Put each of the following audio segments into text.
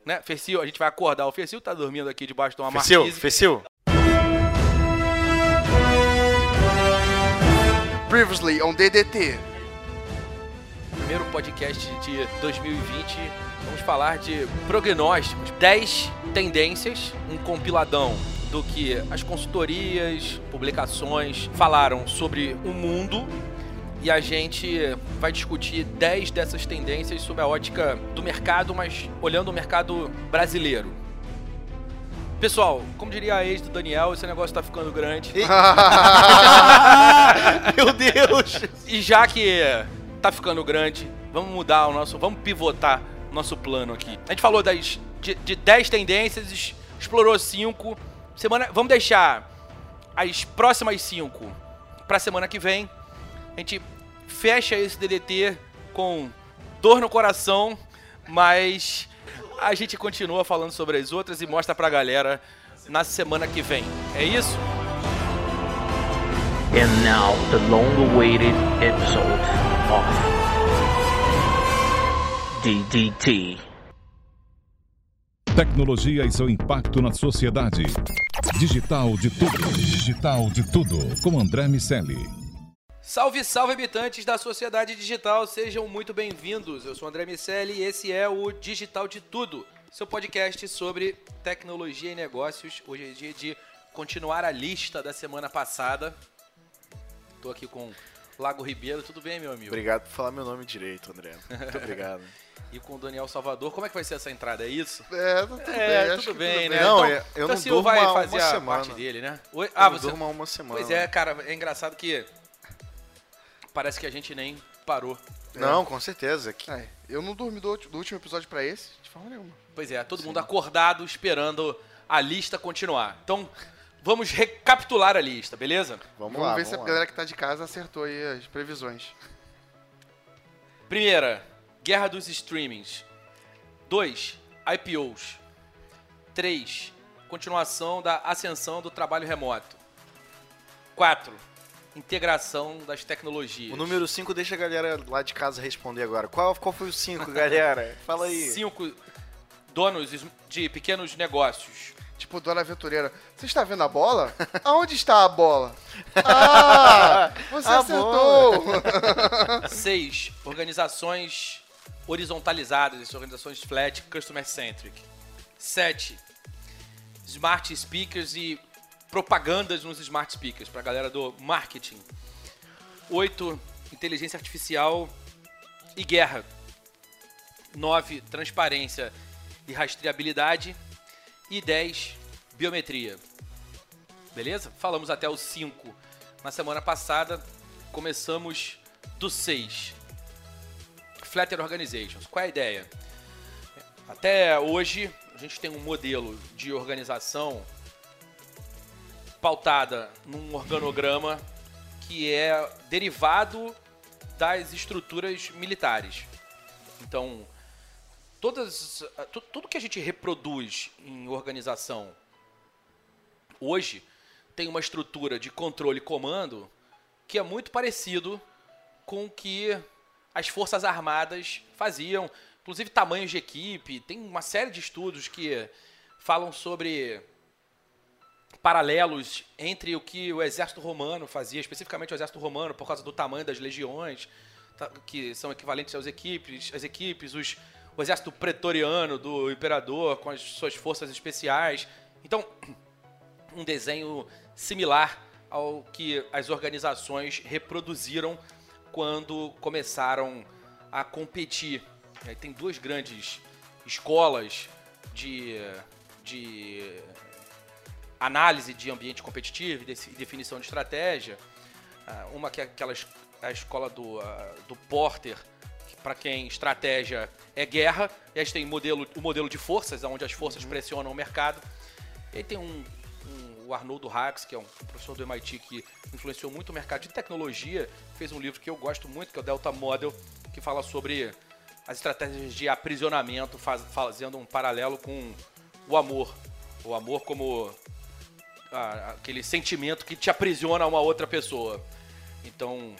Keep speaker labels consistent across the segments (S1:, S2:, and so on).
S1: né? Fercil, a gente vai acordar. O Fercil tá dormindo aqui debaixo de uma marquise.
S2: Fercil.
S3: Previously on DDT.
S1: Primeiro podcast de 2020. Vamos falar de prognósticos. 10 tendências, um compiladão do que as consultorias, publicações falaram sobre o mundo. E a gente vai discutir 10 dessas tendências sob a ótica do mercado, mas olhando o mercado brasileiro. Pessoal, como diria a ex do Daniel, esse negócio tá ficando grande.
S2: Meu Deus!
S1: E já que tá ficando grande, vamos pivotar nosso plano aqui. A gente falou de 10 tendências, explorou 5. Vamos deixar as próximas 5 pra semana que vem. A gente fecha esse DDT com dor no coração, mas a gente continua falando sobre as outras e mostra pra galera na semana que vem. É isso?
S4: And now, the long-awaited episode of DDT.
S5: Tecnologia e seu impacto na sociedade. Digital de tudo. Digital de tudo. Com André Miceli.
S1: Salve, salve, habitantes da sociedade digital. Sejam muito bem-vindos. Eu sou o André Miceli e esse é o Digital de Tudo, seu podcast sobre tecnologia e negócios. Hoje é dia de continuar a lista da semana passada. Tô aqui com Lago Ribeiro. Tudo bem, meu amigo?
S2: Obrigado por falar meu nome direito, André. Muito obrigado.
S1: E com o Daniel Salvador. Como é que vai ser essa entrada? É isso?
S3: Tudo
S1: bem, né?
S2: Não,
S1: então,
S2: eu não
S1: o
S2: durmo
S1: vai
S2: há
S1: fazer
S2: uma
S1: a
S2: semana.
S1: parte dele, né?
S2: Eu não durmo há uma semana.
S1: Pois é, cara. É engraçado que parece que a gente nem parou.
S2: Não, com certeza.
S3: Eu não dormi do último episódio pra esse, de forma nenhuma.
S1: Pois é, todo mundo acordado esperando a lista continuar. Então, vamos recapitular a lista, beleza?
S3: Vamos ver se a galera que tá de casa acertou aí as previsões.
S1: Primeira, guerra dos streamings. 2, IPOs. 3, continuação da ascensão do trabalho remoto. 4, integração das tecnologias.
S2: O número 5 deixa a galera lá de casa responder agora. Qual foi o 5, galera? Fala aí.
S1: 5, donos de pequenos negócios.
S3: Tipo, Dona Aventureira, você está vendo a bola? Aonde está a bola? Ah, você acertou!
S1: 6, organizações horizontalizadas, organizações flat, customer-centric. 7, smart speakers e propagandas nos smart speakers, para a galera do marketing. 8, inteligência artificial e guerra. 9, transparência e rastreabilidade. E 10, biometria. Beleza? Falamos até o 5 na semana passada. Começamos do 6. Flatter Organizations. Qual é a ideia? Até hoje, a gente tem um modelo de organização pautada num organograma que é derivado das estruturas militares. Então, tudo que a gente reproduz em organização hoje tem uma estrutura de controle e comando que é muito parecido com o que as Forças Armadas faziam, inclusive tamanhos de equipe. Tem uma série de estudos que falam sobre paralelos entre o que o exército romano fazia, especificamente o exército romano, por causa do tamanho das legiões, que são equivalentes às equipes, o exército pretoriano do imperador com as suas forças especiais. Então, um desenho similar ao que as organizações reproduziram quando começaram a competir. Tem duas grandes escolas de análise de ambiente competitivo e definição de estratégia. Uma que é a escola do Porter, que para quem estratégia é guerra. E aí tem o modelo de forças, onde as forças pressionam o mercado. E aí tem o Arnold Hacks, que é um professor do MIT que influenciou muito o mercado de tecnologia, fez um livro que eu gosto muito, que é o Delta Model, que fala sobre as estratégias de aprisionamento, fazendo um paralelo com o amor. O amor como aquele sentimento que te aprisiona a uma outra pessoa. Então,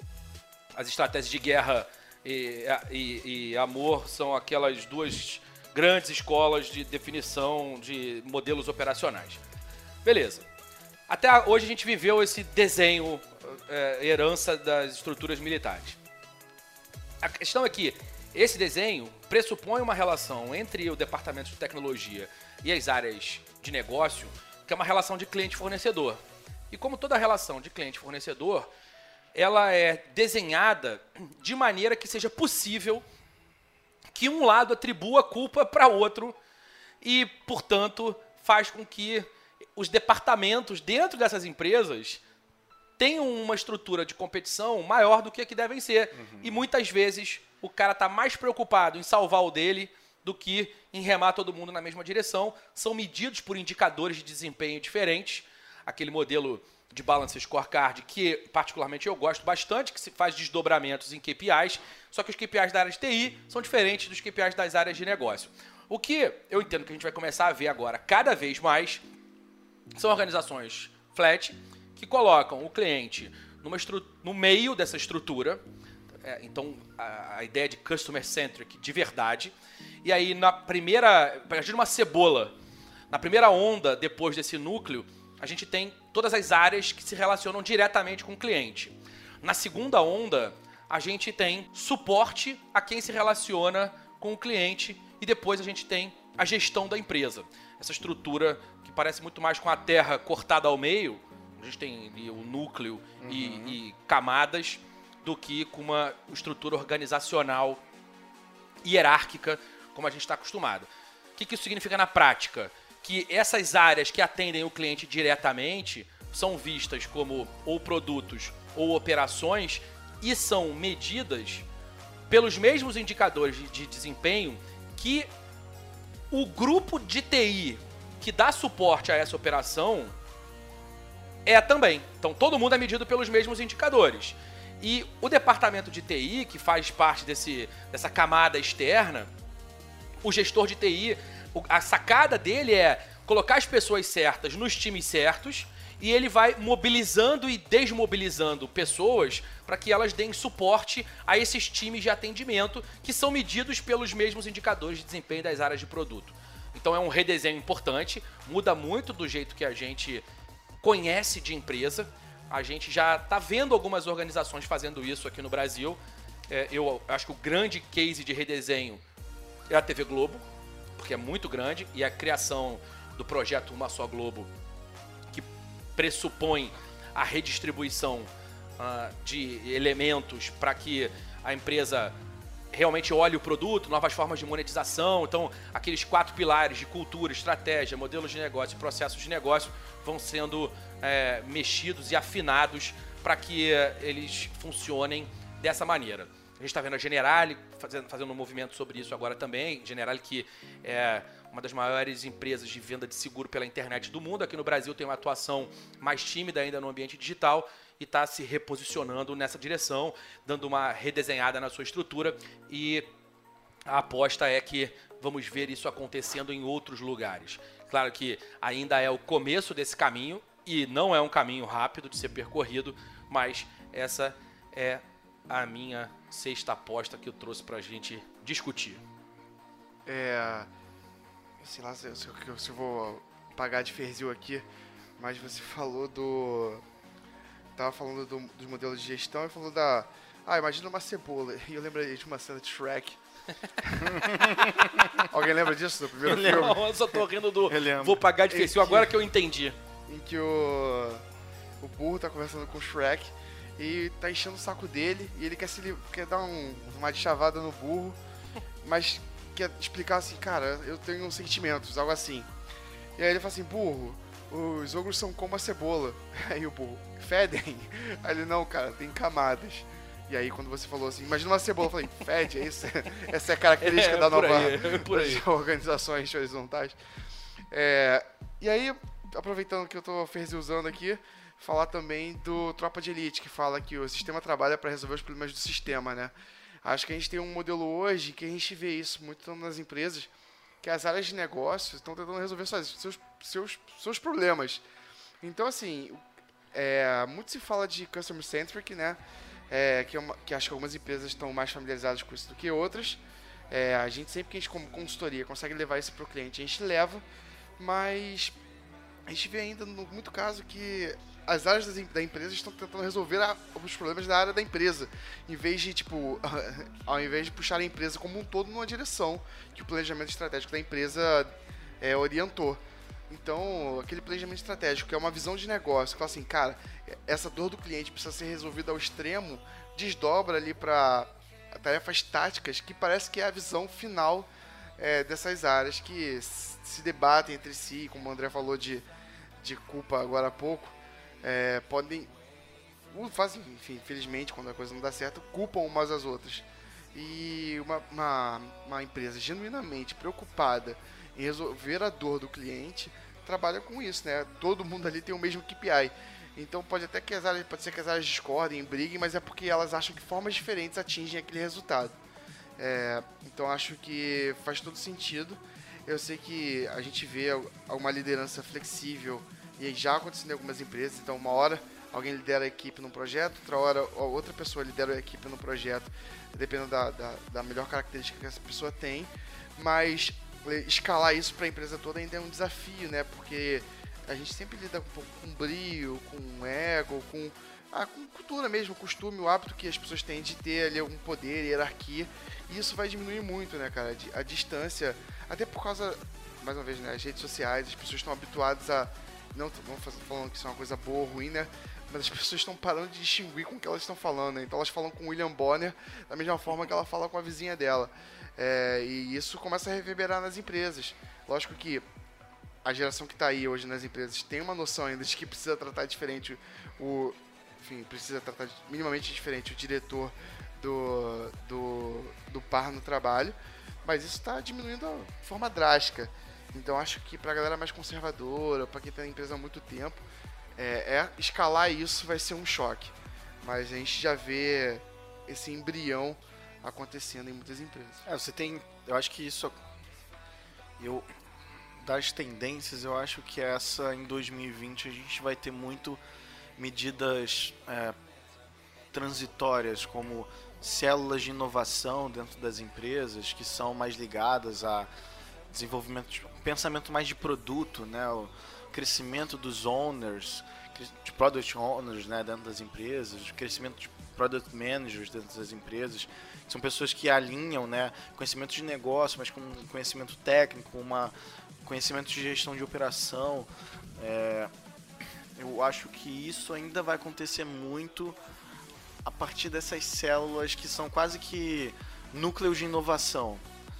S1: as estratégias de guerra e amor são aquelas duas grandes escolas de definição de modelos operacionais. Beleza. Até hoje a gente viveu esse desenho, herança das estruturas militares. A questão é que esse desenho pressupõe uma relação entre o departamento de tecnologia e as áreas de negócio, que é uma relação de cliente-fornecedor. E como toda relação de cliente-fornecedor, ela é desenhada de maneira que seja possível que um lado atribua a culpa para outro e, portanto, faz com que os departamentos dentro dessas empresas tenham uma estrutura de competição maior do que a que devem ser. E muitas vezes o cara está mais preocupado em salvar o dele do que em remar todo mundo na mesma direção. São medidos por indicadores de desempenho diferentes. Aquele modelo de Balance Scorecard, que particularmente eu gosto bastante, que se faz desdobramentos em KPIs, só que os KPIs da área de TI são diferentes dos KPIs das áreas de negócio. O que eu entendo que a gente vai começar a ver agora cada vez mais são organizações flat que colocam o cliente no meio dessa estrutura. Então, a ideia de customer-centric de verdade. E aí, a partir de uma cebola, na primeira onda depois desse núcleo, a gente tem todas as áreas que se relacionam diretamente com o cliente. Na segunda onda, a gente tem suporte a quem se relaciona com o cliente e depois a gente tem a gestão da empresa. Essa estrutura que parece muito mais com a terra cortada ao meio, a gente tem ali o núcleo e camadas, do que com uma estrutura organizacional hierárquica, como a gente está acostumado. O que isso significa na prática? Que essas áreas que atendem o cliente diretamente são vistas como ou produtos ou operações e são medidas pelos mesmos indicadores de desempenho que o grupo de TI que dá suporte a essa operação também. Então, todo mundo é medido pelos mesmos indicadores. E o departamento de TI, que faz parte dessa camada externa, o gestor de TI, a sacada dele é colocar as pessoas certas nos times certos e ele vai mobilizando e desmobilizando pessoas para que elas deem suporte a esses times de atendimento que são medidos pelos mesmos indicadores de desempenho das áreas de produto. Então é um redesenho importante, muda muito do jeito que a gente conhece de empresa. A gente já está vendo algumas organizações fazendo isso aqui no Brasil. Eu acho que o grande case de redesenho é a TV Globo, porque é muito grande, e a criação do projeto Uma Só Globo, que pressupõe a redistribuição de elementos para que a empresa realmente olhe o produto, novas formas de monetização. Então, aqueles 4 pilares de cultura, estratégia, modelos de negócio e processos de negócio vão sendo mexidos e afinados para que eles funcionem dessa maneira. A gente está vendo a Generali fazendo um movimento sobre isso agora também. Generali, que é uma das maiores empresas de venda de seguro pela internet do mundo. Aqui no Brasil tem uma atuação mais tímida ainda no ambiente digital e está se reposicionando nessa direção, dando uma redesenhada na sua estrutura. E a aposta é que vamos ver isso acontecendo em outros lugares. Claro que ainda é o começo desse caminho e não é um caminho rápido de ser percorrido, mas essa é a minha sexta aposta que eu trouxe pra gente discutir.
S3: Sei lá se eu vou pagar de ferzil aqui, mas você falou tava falando dos modelos de gestão e falou imagina uma cebola. E eu lembrei de uma cena de Shrek. Alguém lembra disso do primeiro filme?
S1: Não, eu só tô rindo vou pagar de ferzil agora que eu entendi.
S3: Em que o burro tá conversando com o Shrek e tá enchendo o saco dele e ele quer dar uma chavada no burro, mas quer explicar assim, cara, eu tenho sentimentos, algo assim. E aí ele fala assim, burro, os ogros são como a cebola. Aí o burro, fedem? Aí ele, não, cara, tem camadas. E aí quando você falou assim, imagina uma cebola, eu falei, fede, é isso? Essa é a característica das organizações horizontais. E aí, aproveitando que eu tô ferzilzando aqui, falar também do Tropa de Elite, que fala que o sistema trabalha para resolver os problemas do sistema, né? Acho que a gente tem um modelo hoje que a gente vê isso muito nas empresas, que as áreas de negócio estão tentando resolver seus problemas. Então, assim, muito se fala de customer-centric, né? Que acho que algumas empresas estão mais familiarizadas com isso do que outras. A gente sempre que a gente, como consultoria, consegue levar isso para o cliente, a gente leva, mas a gente vê ainda, muito caso, que as áreas da empresa estão tentando resolver os problemas da área da empresa, em vez de, tipo, ao invés de puxar a empresa como um todo numa direção que o planejamento estratégico da empresa orientou. Então, aquele planejamento estratégico, que é uma visão de negócio, que fala assim, cara, essa dor do cliente precisa ser resolvida ao extremo, desdobra ali para tarefas táticas, que parece que é a visão final dessas áreas que se debatem entre si, como o André falou de culpa agora há pouco, fazem, enfim, infelizmente, quando a coisa não dá certo, culpam umas às outras. E uma empresa genuinamente preocupada em resolver a dor do cliente trabalha com isso, né? Todo mundo ali tem o mesmo KPI. Então pode ser que as áreas discordem, briguem, mas é porque elas acham que formas diferentes atingem aquele resultado. Então acho que faz todo sentido. Eu sei que a gente vê uma liderança flexível e já acontecendo em algumas empresas. Então uma hora alguém lidera a equipe num projeto, outra hora outra pessoa lidera a equipe no projeto, dependendo da melhor característica que essa pessoa tem. Mas escalar isso para a empresa toda ainda é um desafio, né? Porque a gente sempre lida com brio, com ego, com cultura mesmo, o costume, o hábito que as pessoas têm de ter ali algum poder, hierarquia, e isso vai diminuir muito, né, cara? A distância, até por causa, mais uma vez, né, as redes sociais, as pessoas estão habituadas a, não falando que isso é uma coisa boa ou ruim, né, mas as pessoas estão parando de distinguir com o que elas estão falando, né? Então elas falam com o William Bonner da mesma forma que ela fala com a vizinha dela, e isso começa a reverberar nas empresas. Lógico que a geração que está aí hoje nas empresas tem uma noção ainda de que precisa tratar diferente precisa tratar minimamente diferente o diretor do par no trabalho, mas isso está diminuindo de forma drástica. Então acho que para a galera mais conservadora, para quem está na empresa há muito tempo, escalar isso vai ser um choque. Mas a gente já vê esse embrião acontecendo em muitas empresas.
S2: Eu acho que isso... Das tendências, eu acho que em 2020 a gente vai ter muito medidas transitórias, como células de inovação dentro das empresas, que são mais ligadas a desenvolvimento, pensamento mais de produto, né? O crescimento dos owners, de product owners, né, dentro das empresas, o crescimento de product managers dentro das empresas, que são pessoas que alinham, né, conhecimento de negócio, mas com conhecimento técnico, conhecimento de gestão de operação. Eu acho que isso ainda vai acontecer muito a partir dessas células que são quase que núcleos de inovação.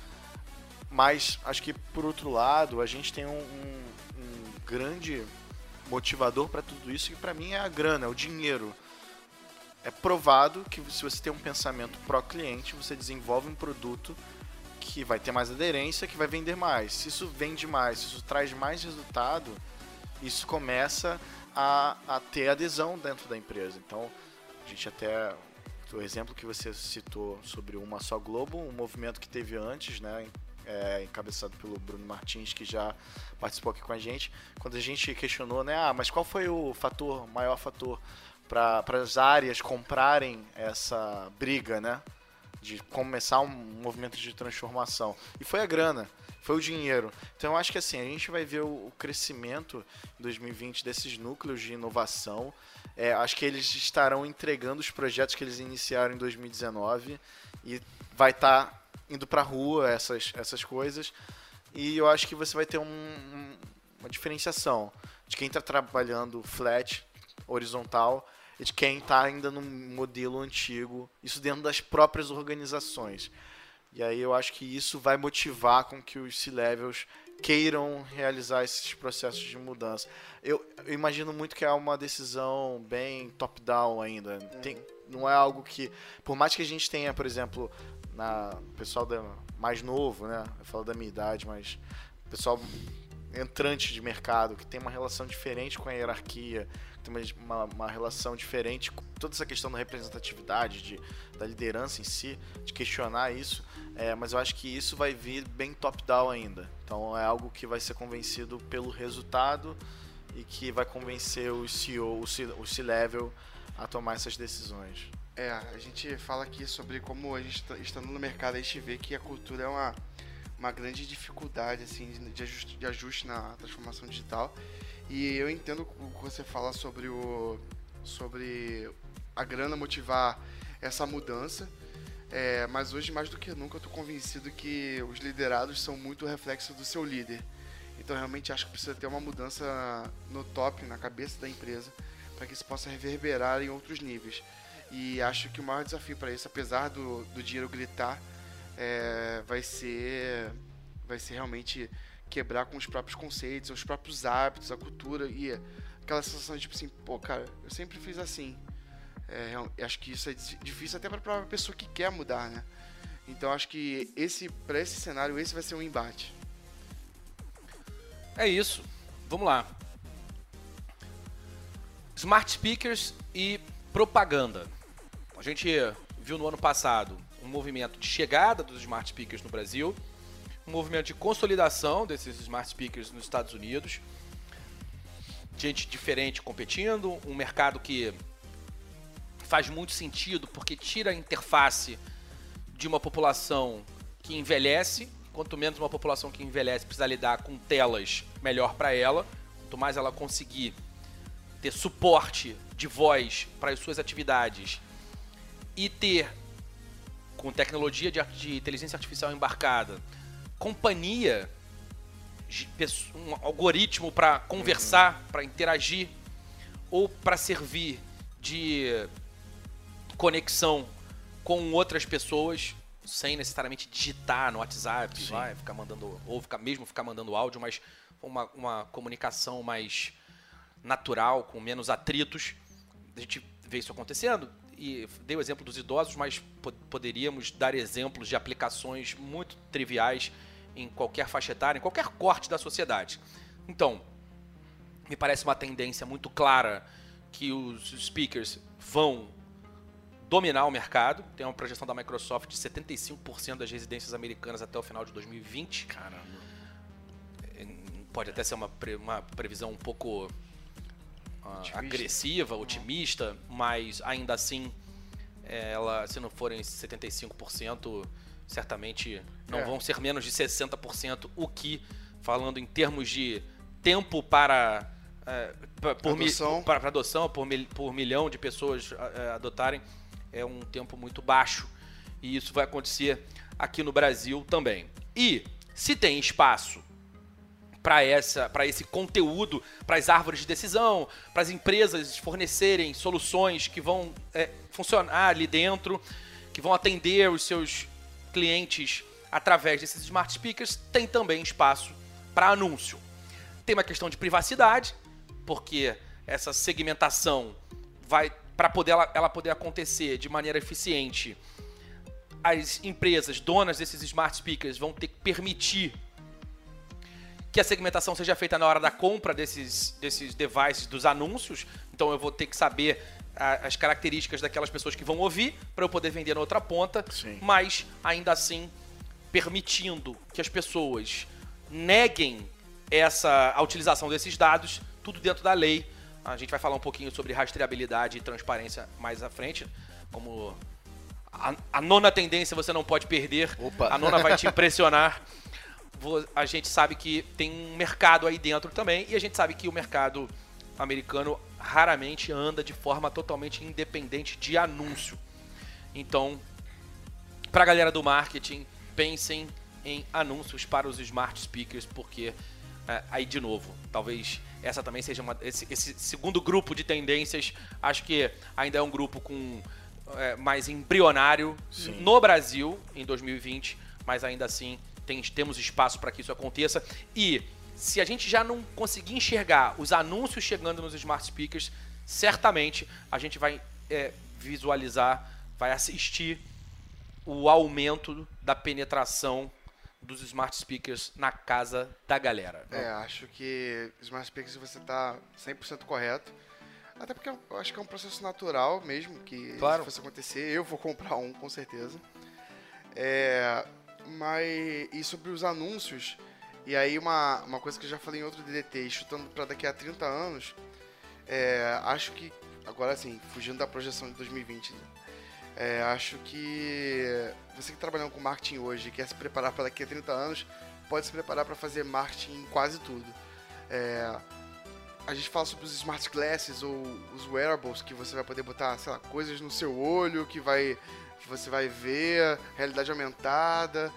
S2: Mas acho que, por outro lado, a gente tem um grande motivador para tudo isso, que para mim é a grana, é o dinheiro. É provado que se você tem um pensamento pró-cliente, você desenvolve um produto que vai ter mais aderência, que vai vender mais. Se isso vende mais, se isso traz mais resultado, isso começa a ter adesão dentro da empresa. Então, a gente até... O exemplo que você citou sobre Uma Só Globo, um movimento que teve antes, né, encabeçado pelo Bruno Martins, que já participou aqui com a gente, quando a gente questionou, né, mas qual foi o maior fator para as áreas comprarem essa briga, né, de começar um movimento de transformação? E foi a grana, foi o dinheiro. Então eu acho que assim, a gente vai ver o crescimento em 2020 desses núcleos de inovação. Acho que eles estarão entregando os projetos que eles iniciaram em 2019 e vai estar indo para a rua essas coisas. E eu acho que você vai ter uma diferenciação de quem está trabalhando flat, horizontal, e de quem está ainda no modelo antigo, isso dentro das próprias organizações. E aí eu acho que isso vai motivar com que os C-Levels queiram realizar esses processos de mudança. Eu imagino muito que é uma decisão bem top-down ainda. Não é algo que... Por mais que a gente tenha, por exemplo, pessoal mais novo, né? Eu falo da minha idade, mas pessoal entrante de mercado, que tem uma relação diferente com a hierarquia, que tem uma relação diferente com toda essa questão da representatividade, da liderança em si, de questionar isso, mas eu acho que isso vai vir bem top-down ainda. Então é algo que vai ser convencido pelo resultado e que vai convencer o CEO, o C-Level a tomar essas decisões.
S3: A gente fala aqui sobre como a gente estando no mercado, a gente vê que a cultura é uma grande dificuldade assim, de ajuste na transformação digital. E eu entendo o que você fala sobre a grana motivar essa mudança. Mas hoje, mais do que nunca, eu estou convencido que os liderados são muito reflexo do seu líder. Então, realmente, acho que precisa ter uma mudança no top, na cabeça da empresa, para que isso possa reverberar em outros níveis. E acho que o maior desafio para isso, apesar do dinheiro gritar, vai ser realmente quebrar com os próprios conceitos, os próprios hábitos, a cultura e aquela sensação de tipo assim, pô, cara, eu sempre fiz assim. Acho que isso é difícil até para a própria pessoa que quer mudar, né? Então acho que para esse cenário, esse vai ser um embate.
S1: É isso. Vamos lá. Smart speakers e propaganda. A gente viu no ano passado um movimento de chegada dos smart speakers no Brasil, um movimento de consolidação desses smart speakers nos Estados Unidos, gente diferente competindo, um mercado que faz muito sentido porque tira a interface de uma população que envelhece. Quanto menos uma população que envelhece precisa lidar com telas, melhor para ela. Quanto mais ela conseguir ter suporte de voz para as suas atividades e ter, com tecnologia de inteligência artificial embarcada, companhia, um algoritmo para conversar, para interagir ou para servir de conexão com outras pessoas, sem necessariamente digitar no WhatsApp, ficar mandando, ou ficar mandando áudio, mas uma comunicação mais natural, com menos atritos. A gente vê isso acontecendo e dei o exemplo dos idosos, mas poderíamos dar exemplos de aplicações muito triviais em qualquer faixa etária, em qualquer corte da sociedade. Então, me parece uma tendência muito clara que os speakers vão dominar o mercado. Tem uma projeção da Microsoft de 75% das residências americanas até o final de 2020.
S2: Caramba.
S1: Pode até ser uma previsão um pouco agressiva, otimista, mas ainda assim, ela, se não forem 75%, certamente não vão ser menos de 60%, o que, falando em termos de tempo para adoção, por milhão de pessoas adotarem, é um tempo muito baixo, e isso vai acontecer aqui no Brasil também. E se tem espaço para esse conteúdo, para as árvores de decisão, para as empresas fornecerem soluções que vão funcionar ali dentro, que vão atender os seus clientes através desses smart speakers, tem também espaço para anúncio. Tem uma questão de privacidade, porque essa segmentação vai, para ela poder acontecer de maneira eficiente, as empresas donas desses smart speakers vão ter que permitir que a segmentação seja feita na hora da compra desses devices, dos anúncios. Então eu vou ter que saber as características daquelas pessoas que vão ouvir para eu poder vender na outra ponta.
S2: Sim.
S1: Mas ainda assim permitindo que as pessoas neguem a utilização desses dados, tudo dentro da lei. A gente vai falar um pouquinho sobre rastreabilidade e transparência mais à frente, como a nona tendência você não pode perder.
S2: Opa.
S1: A nona vai te impressionar. A gente sabe que tem um mercado aí dentro também, e a gente sabe que o mercado americano raramente anda de forma totalmente independente de anúncio. Então, para a galera do marketing, pensem em anúncios para os smart speakers, porque aí de novo, talvez essa também seja esse segundo grupo de tendências. Acho que ainda é um grupo com mais embrionário. Sim. No Brasil em 2020, mas ainda assim temos espaço para que isso aconteça. E se a gente já não conseguir enxergar os anúncios chegando nos smart speakers, certamente a gente vai visualizar, vai assistir o aumento da penetração dos smart speakers na casa da galera.
S3: Acho que smart speakers você está 100% correto. Até porque eu acho que é um processo natural mesmo, que
S1: claro,
S3: se fosse acontecer, eu vou comprar um, com certeza. E sobre os anúncios, e aí uma coisa que eu já falei em outro DDT, chutando para daqui a 30 anos, acho que, agora assim, fugindo da projeção de 2020, Acho que você que trabalhando com marketing hoje e quer se preparar para daqui a 30 anos, pode se preparar para fazer marketing em quase tudo. A gente fala sobre os smart glasses ou os wearables, que você vai poder botar, sei lá, coisas no seu olho, que você vai ver, realidade aumentada,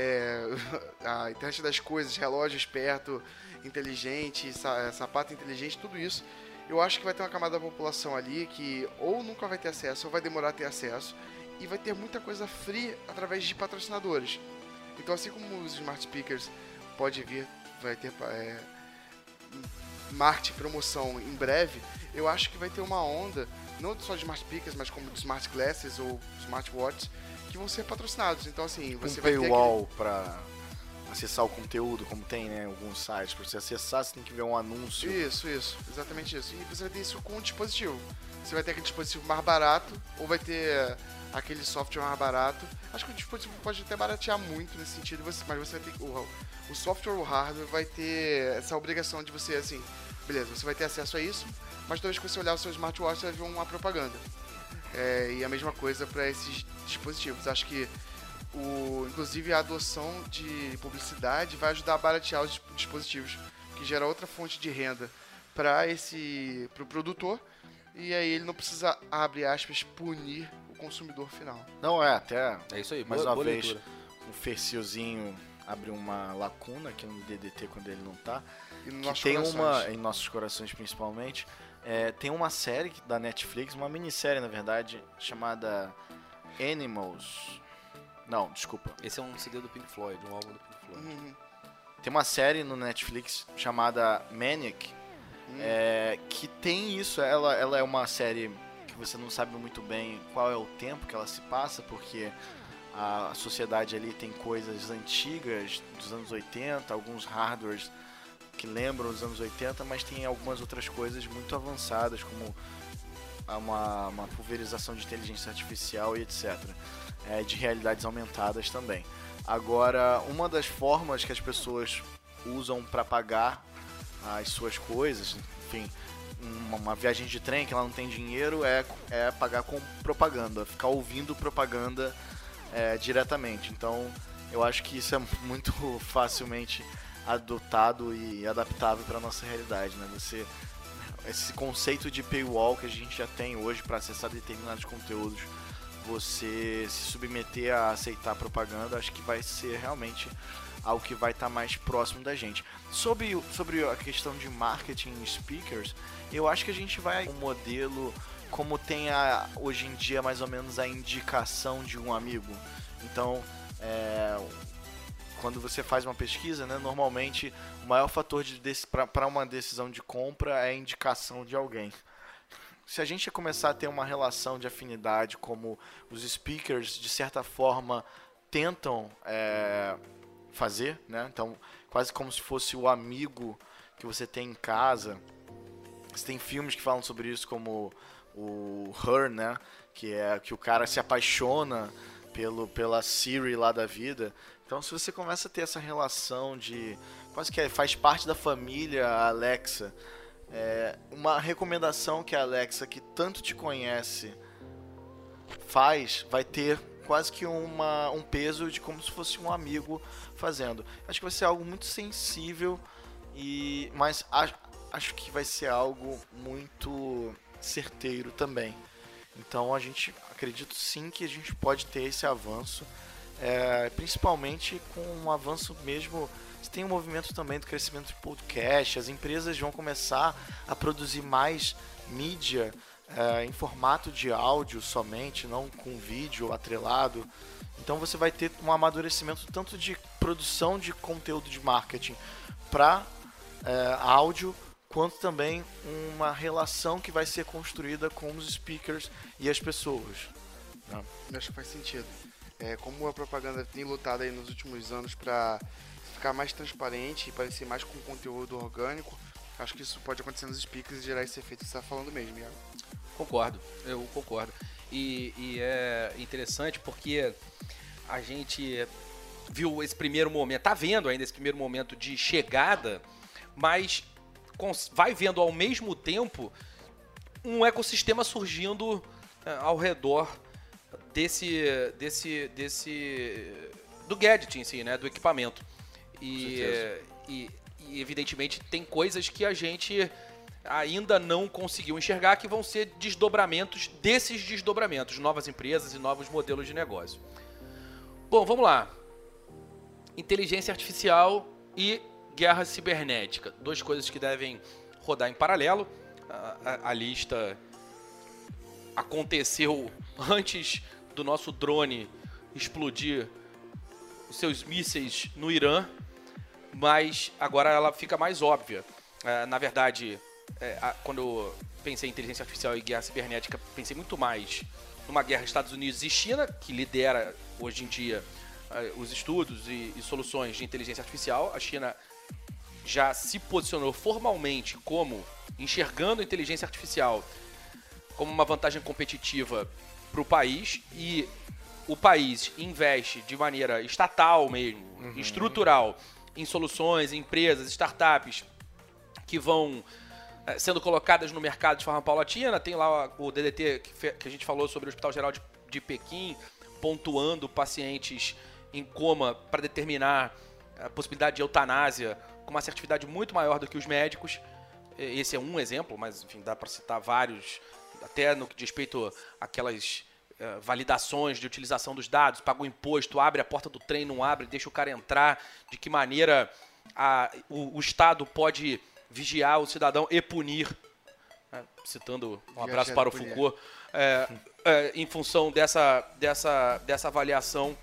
S3: a internet das coisas, relógio esperto, inteligente, sapato inteligente, tudo isso. Eu acho que vai ter uma camada da população ali que ou nunca vai ter acesso, ou vai demorar a ter acesso, e vai ter muita coisa free através de patrocinadores. Então, assim como os smart speakers vai ter marketing, promoção em breve, eu acho que vai ter uma onda, não só de smart speakers, mas como de smart glasses ou smartwatches, que vão ser patrocinados. Então, assim, você vai ter
S2: paywall pra acessar o conteúdo, como tem, né, alguns sites. Pra você acessar, você tem que ver um anúncio.
S3: Isso, exatamente isso. E você vai ter isso com um dispositivo. Você vai ter aquele dispositivo mais barato, ou vai ter aquele software mais barato. Acho que o dispositivo pode até baratear muito nesse sentido, mas você vai ter o software ou o hardware vai ter essa obrigação de você, assim, beleza, você vai ter acesso a isso, mas toda vez que você olhar o seu smartwatch, você vai ver uma propaganda. E a mesma coisa para esses dispositivos. Acho que inclusive a adoção de publicidade vai ajudar a baratear os dispositivos, que gera outra fonte de renda para o produtor, e aí ele não precisa, abre aspas, punir o consumidor final.
S2: Não, até...
S1: É isso aí,
S2: mais
S1: boa
S2: uma vez,
S1: leitura.
S2: o Fercilzinho abriu uma lacuna aqui no DDT quando ele não tá.
S3: E no
S2: Que
S3: nossos
S2: tem
S3: corações.
S2: em nossos corações principalmente, tem uma série da Netflix, uma minissérie na verdade, chamada Animals. Não, desculpa.
S1: Esse é um CD do Pink Floyd, um álbum do Pink Floyd.
S2: Tem uma série no Netflix chamada Maniac, que tem isso. Ela é uma série que você não sabe muito bem qual é o tempo que ela se passa, porque a sociedade ali tem coisas antigas dos anos 80, alguns hardwares que lembram os anos 80, mas tem algumas outras coisas muito avançadas, como uma pulverização de inteligência artificial e etc. De realidades aumentadas também. Agora, uma das formas que as pessoas usam para pagar as suas coisas, enfim, uma viagem de trem que ela não tem dinheiro, é pagar com propaganda, ficar ouvindo propaganda diretamente. Então, eu acho que isso é muito facilmente adotado e adaptável para nossa realidade, né? Esse conceito de paywall que a gente já tem hoje para acessar determinados conteúdos, você se submeter a aceitar propaganda, acho que vai ser realmente algo que vai estar mais próximo da gente. Sobre a questão de marketing speakers, eu acho que a gente vai um modelo como tem hoje em dia mais ou menos a indicação de um amigo. Então, quando você faz uma pesquisa, né, normalmente o maior fator para uma decisão de compra é a indicação de alguém. Se a gente começar a ter uma relação de afinidade, como os speakers, de certa forma, tentam fazer, né? Então, quase como se fosse o amigo que você tem em casa. Você tem filmes que falam sobre isso, como o Her, né? Que o cara se apaixona pela Siri lá da vida. Então, se você começa a ter essa relação de... quase que faz parte da família, a Alexa... uma recomendação que a Alexa, que tanto te conhece, vai ter quase que um peso de como se fosse um amigo fazendo. Acho que vai ser algo muito sensível, mas acho que vai ser algo muito certeiro também. Então acredito sim que a gente pode ter esse avanço, principalmente com um avanço mesmo. Tem um movimento também do crescimento de podcast, as empresas vão começar a produzir mais mídia em formato de áudio somente, não com vídeo atrelado. Então você vai ter um amadurecimento tanto de produção de conteúdo de marketing para áudio, quanto também uma relação que vai ser construída com os speakers e as pessoas.
S3: Acho que faz sentido. Como a propaganda tem lutado aí nos últimos anos para ficar mais transparente e parecer mais com conteúdo orgânico, acho que isso pode acontecer nos speakers e gerar esse efeito que você está falando mesmo, Iago.
S1: Eu concordo. E é interessante porque a gente viu esse primeiro momento, tá vendo ainda esse primeiro momento de chegada, mas vai vendo ao mesmo tempo um ecossistema surgindo ao redor do gadget em si, né, do equipamento.
S2: Com certeza.
S1: E evidentemente tem coisas que a gente ainda não conseguiu enxergar que vão ser desdobramentos desses desdobramentos, novas empresas e novos modelos de negócio. Bom, vamos lá. Inteligência artificial e guerra cibernética. Duas coisas que devem rodar em paralelo. A lista aconteceu antes do nosso drone explodir os seus mísseis no Irã, mas agora ela fica mais óbvia. Na verdade, quando eu pensei em inteligência artificial e guerra cibernética, pensei muito mais numa guerra Estados Unidos e China, que lidera hoje em dia os estudos e soluções de inteligência artificial. A China já se posicionou formalmente como enxergando a inteligência artificial como uma vantagem competitiva para o país, e o país investe de maneira estatal mesmo, estrutural, em soluções, em empresas, startups que vão sendo colocadas no mercado de forma paulatina. Tem lá o DDT que a gente falou sobre o Hospital Geral de Pequim, pontuando pacientes em coma para determinar a possibilidade de eutanásia com uma assertividade muito maior do que os médicos. Esse é um exemplo, mas enfim, dá para citar vários, até no que diz respeito àquelas validações de utilização dos dados, paga o imposto, abre a porta do trem, não abre, deixa o cara entrar, de que maneira o Estado pode vigiar o cidadão e punir, citando um abraço para o Foucault, em função dessa avaliação,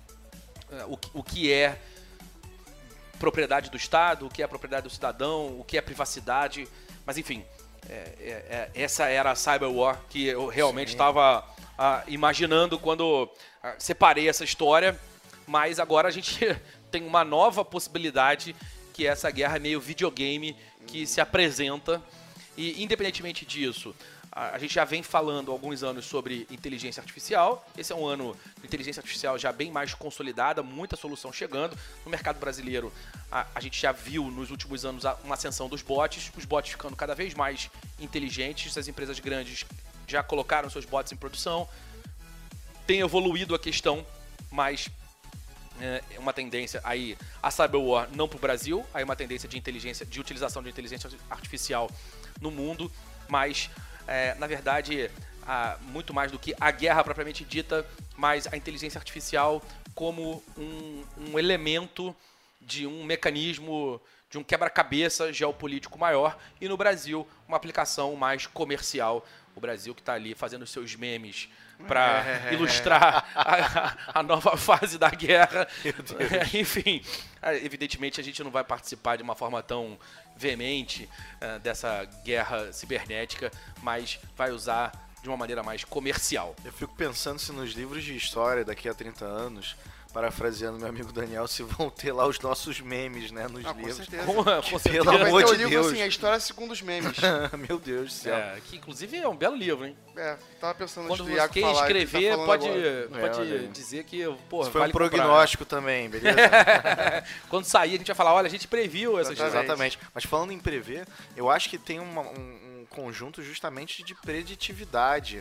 S1: o que é propriedade do Estado, o que é propriedade do cidadão, o que é privacidade, mas enfim, essa era a cyberwar que eu realmente estava imaginando quando separei essa história, mas agora a gente tem uma nova possibilidade, que é essa guerra meio videogame que se apresenta, e independentemente disso, a gente já vem falando há alguns anos sobre inteligência artificial. Esse é um ano de inteligência artificial já bem mais consolidada, muita solução chegando. No mercado brasileiro, a gente já viu nos últimos anos uma ascensão dos bots, os bots ficando cada vez mais inteligentes. As empresas grandes já colocaram seus bots em produção. Tem evoluído a questão, mas é uma tendência aí a cyberwar não para o Brasil, aí uma tendência de utilização de inteligência artificial no mundo, mas na verdade, muito mais do que a guerra propriamente dita, mas a inteligência artificial como um elemento de um mecanismo, de um quebra-cabeça geopolítico maior, e no Brasil, uma aplicação mais comercial. O Brasil que está ali fazendo os seus memes para ilustrar a nova fase da guerra. Enfim, evidentemente a gente não vai participar de uma forma tão veemente dessa guerra cibernética, mas vai usar de uma maneira mais comercial.
S2: Eu fico pensando se nos livros de história daqui a 30 anos, parafraseando meu amigo Daniel, se vão ter lá os nossos memes, né, nos livros.
S3: Com certeza.
S1: Com certeza.
S2: Pelo amor de
S3: livro,
S2: Deus.
S3: Assim, a história segundo os memes.
S2: Meu Deus do céu.
S1: Que inclusive é um belo livro, hein?
S3: Tava pensando
S1: Quando
S3: no Iago
S1: quem
S3: falar,
S1: escrever
S3: tá
S1: pode
S2: olha aí.
S1: dizer que, porra,
S2: Isso foi
S1: vale
S2: um prognóstico também, beleza?
S1: Quando sair, a gente vai falar, olha, a gente previu essa história.
S2: Exatamente. Mas falando em prever, eu acho que tem um conjunto justamente de preditividade.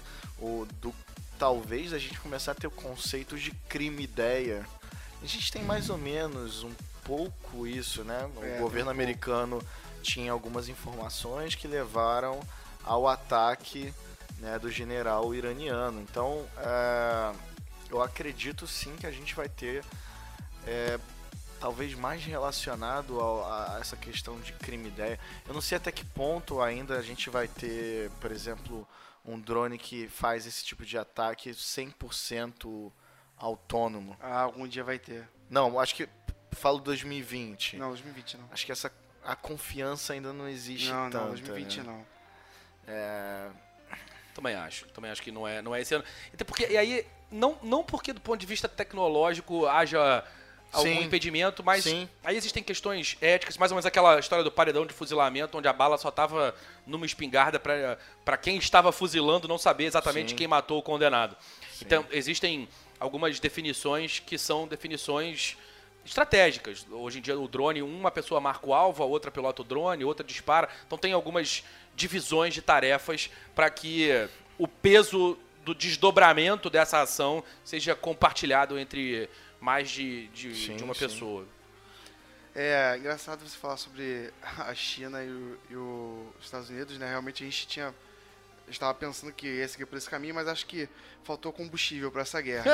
S2: Talvez a gente começar a ter o conceito de crime-ideia. A gente tem mais ou menos um pouco isso, né? O governo americano tinha algumas informações que levaram ao ataque, né, do general iraniano. Então, eu acredito sim que a gente vai ter, talvez mais relacionado a essa questão de crime-ideia. Eu não sei até que ponto ainda a gente vai ter, por exemplo, um drone que faz esse tipo de ataque 100% autônomo.
S3: Algum dia vai ter.
S2: Não, acho que falo 2020.
S3: Não, 2020 não.
S2: Acho que a confiança ainda não existe
S3: Não,
S2: tanto.
S3: 2020
S2: né?
S3: não.
S1: Também acho que não é esse ano. Até porque, e aí, não porque do ponto de vista tecnológico haja algum
S2: Sim.
S1: impedimento, mas
S2: Sim.
S1: aí existem questões éticas, mais ou menos aquela história do paredão de fuzilamento, onde a bala só estava numa espingarda para quem estava fuzilando não saber exatamente
S2: Sim.
S1: quem matou o condenado.
S2: Sim.
S1: Então, existem algumas definições que são definições estratégicas. Hoje em dia, o drone, uma pessoa marca o alvo, a outra pilota o drone, outra dispara. Então, tem algumas divisões de tarefas para que o peso do desdobramento dessa ação seja compartilhado entre mais de uma pessoa.
S3: É engraçado você falar sobre a China e os Estados Unidos, né? Realmente a gente estava pensando que ia seguir por esse caminho, mas acho que faltou combustível para essa guerra.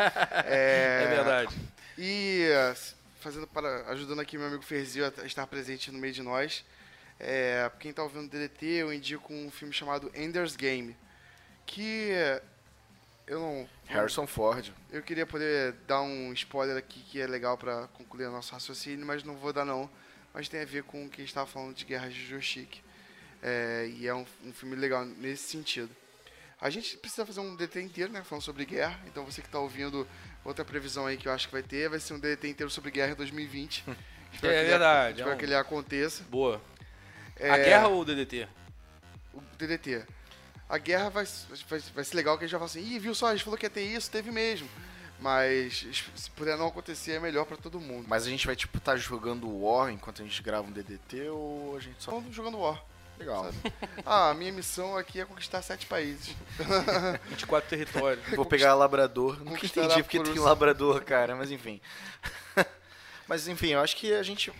S1: É verdade.
S3: E ajudando aqui meu amigo Ferzil a estar presente no meio de nós, quem está ouvindo o DDT, eu indico um filme chamado Ender's Game, que eu não...
S2: Harrison Ford.
S3: Eu queria poder dar um spoiler aqui que é legal para concluir o nosso raciocínio, mas não vou dar não. Mas tem a ver com o que a gente estava falando de Guerras de Joystick. E é um filme legal nesse sentido. A gente precisa fazer um DDT inteiro, né, falando sobre guerra. Então você que está ouvindo, outra previsão aí que eu acho que vai ser um DDT inteiro sobre guerra em 2020.
S1: Verdade.
S3: Espero que ele aconteça.
S1: Boa. A guerra ou o DDT?
S3: O DDT. A guerra vai ser legal, que a gente já fala assim, ih, viu só, a gente falou que ia ter isso, teve mesmo. Mas se puder não acontecer, é melhor pra todo mundo.
S2: Mas a gente vai, tipo, tá jogando War enquanto a gente grava um DDT ou a gente só...
S3: Estamos jogando War.
S2: Legal.
S3: Sabe? A minha missão aqui é conquistar 7 países.
S1: 24 territórios.
S2: Vou pegar Labrador. Nunca
S3: Conquistará
S2: entendi porque
S3: por
S2: tem
S3: os-
S2: Labrador, cara, mas enfim. Mas enfim, eu acho que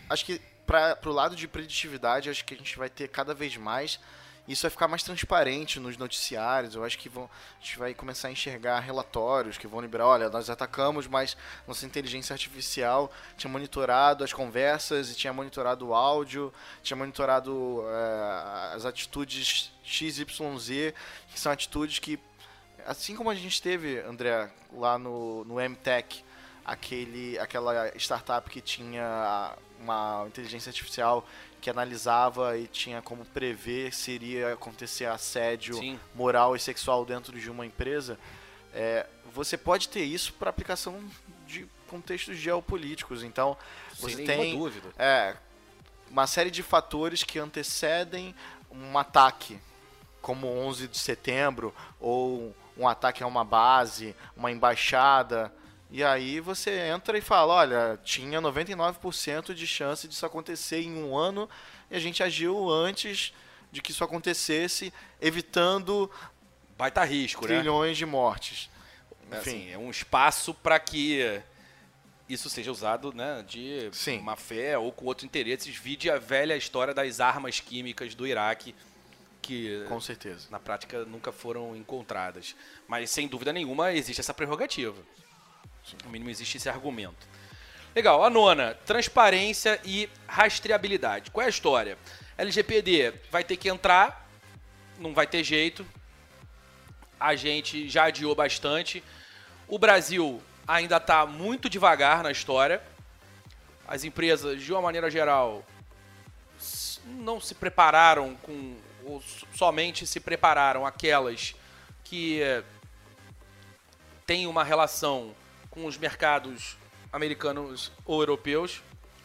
S2: pro lado de preditividade, acho que a gente vai ter cada vez mais. Isso vai ficar mais transparente nos noticiários. Eu acho que a gente vai começar a enxergar relatórios que vão liberar, olha, nós atacamos, mas nossa inteligência artificial tinha monitorado as conversas e tinha monitorado o áudio, tinha monitorado as atitudes XYZ, que são atitudes que, assim como a gente teve, André, lá no MTech, aquela startup que tinha uma inteligência artificial que analisava e tinha como prever se iria acontecer assédio
S1: Sim.
S2: moral e sexual dentro de uma empresa, você pode ter isso para aplicação de contextos geopolíticos. Então,
S1: Sem
S2: você
S1: nenhuma
S2: tem
S1: dúvida.
S2: uma série de fatores que antecedem um ataque, como 11 de setembro, ou um ataque a uma base, uma embaixada. E aí você entra e fala, olha, tinha 99% de chance disso acontecer em um ano e a gente agiu antes de que isso acontecesse, evitando
S1: Baita risco, né?
S2: trilhões de mortes. Enfim,
S1: Assim, é um espaço para que isso seja usado, né, de
S2: Sim.
S1: má fé ou com outros interesses. Vide a velha história das armas químicas do Iraque, que
S2: com certeza.
S1: na prática nunca foram encontradas. Mas, sem dúvida nenhuma, existe essa prerrogativa. No mínimo, existe esse argumento. Legal, a nona, transparência e rastreabilidade. Qual é a história? LGPD vai ter que entrar, não vai ter jeito. A gente já adiou bastante. O Brasil ainda está muito devagar na história. As empresas, de uma maneira geral, não se prepararam ou somente se prepararam aquelas que têm uma relação com os mercados americanos ou europeus.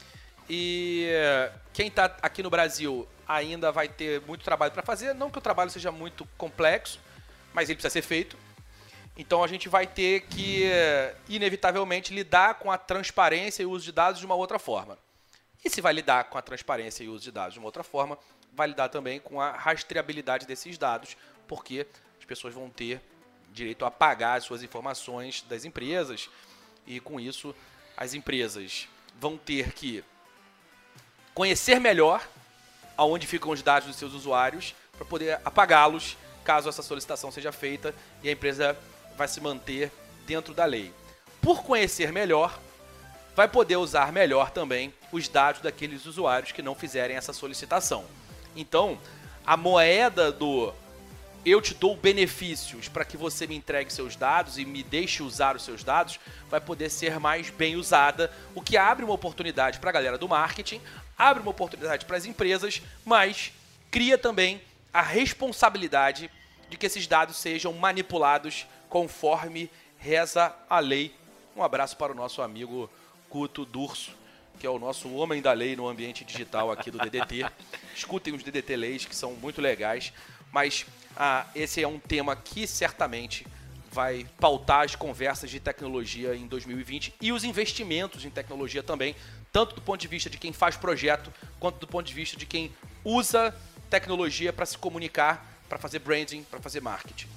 S1: E quem está aqui no Brasil ainda vai ter muito trabalho para fazer. Não que o trabalho seja muito complexo, mas ele precisa ser feito. Então a gente vai ter que, inevitavelmente, lidar com a transparência e o uso de dados de uma outra forma. E se vai lidar com a transparência e o uso de dados de uma outra forma, vai lidar também com a rastreabilidade desses dados, porque as pessoas vão ter direito a pagar as suas informações das empresas, e com isso as empresas vão ter que conhecer melhor aonde ficam os dados dos seus usuários para poder apagá-los caso essa solicitação seja feita, e a empresa vai se manter dentro da lei. Por conhecer melhor, vai poder usar melhor também os dados daqueles usuários que não fizerem essa solicitação. Então, a moeda do eu te dou benefícios para que você me entregue seus dados e me deixe usar os seus dados, vai poder ser mais bem usada, o que abre uma oportunidade para a galera do marketing, abre uma oportunidade para as empresas, mas cria também a responsabilidade de que esses dados sejam manipulados conforme reza a lei. Um abraço para o nosso amigo Guto Durso, que é o nosso homem da lei no ambiente digital aqui do DDT. Escutem os DDT Leis, que são muito legais. Mas esse é um tema que certamente vai pautar as conversas de tecnologia em 2020 e os investimentos em tecnologia também, tanto do ponto de vista de quem faz projeto, quanto do ponto de vista de quem usa tecnologia para se comunicar, para fazer branding, para fazer marketing.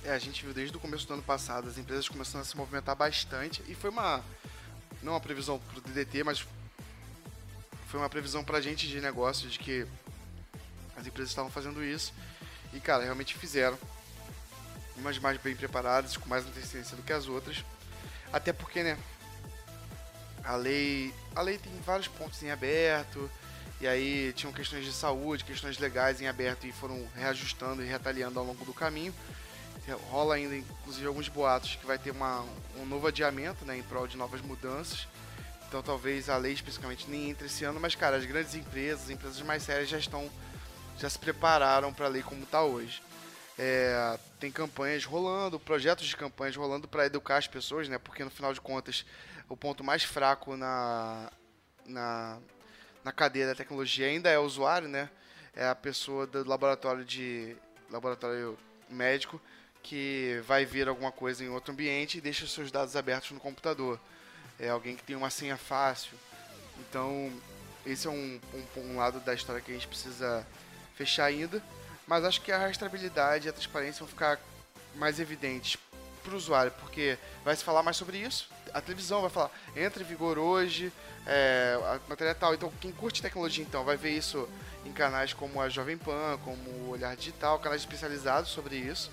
S3: a gente viu desde o começo do ano passado as empresas começando a se movimentar bastante, e foi não uma previsão pro DDT, mas foi uma previsão pra gente de negócio, de que as empresas estavam fazendo isso, e cara, realmente fizeram. Umas mais bem preparadas, com mais antecedência do que as outras, até porque, né, a lei tem vários pontos em aberto, e aí tinham questões de saúde, questões legais em aberto, e foram reajustando e retaliando ao longo do caminho. Rola ainda, inclusive, alguns boatos que vai ter um novo adiamento, né, em prol de novas mudanças. Então talvez a lei especificamente nem entre esse ano, mas cara, as grandes empresas, as empresas mais sérias já se prepararam para a lei como está hoje. Tem campanhas rolando, projetos de campanhas rolando para educar as pessoas, né, porque no final de contas o ponto mais fraco na cadeia da tecnologia ainda é o usuário, né, é a pessoa do laboratório médico que vai ver alguma coisa em outro ambiente e deixa os seus dados abertos no computador. É alguém que tem uma senha fácil. Então, esse é um lado da história que a gente precisa fechar ainda. Mas acho que a rastreabilidade e a transparência vão ficar mais evidentes para o usuário, porque vai se falar mais sobre isso. A televisão vai falar, entra em vigor hoje, a matéria tal. Então, quem curte tecnologia, então, vai ver isso em canais como a Jovem Pan, como o Olhar Digital, canais especializados sobre isso.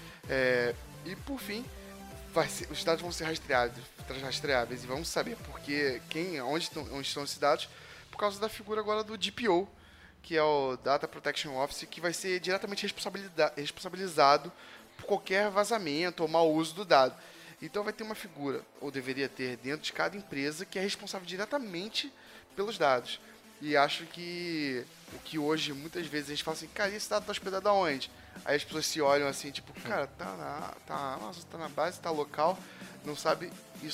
S3: E por fim, os dados vão ser rastreáveis e vamos saber onde estão esses dados, por causa da figura agora do DPO, que é o Data Protection Officer, que vai ser diretamente responsabilizado por qualquer vazamento ou mau uso do dado. Então vai ter uma figura, ou deveria ter, dentro de cada empresa, que é responsável diretamente pelos dados. E acho que o que hoje, muitas vezes, a gente fala assim, cara, e esse dado está hospedado aonde? Aí as pessoas se olham assim, tipo, cara, tá na Amazon, tá na base, tá local, não sabe,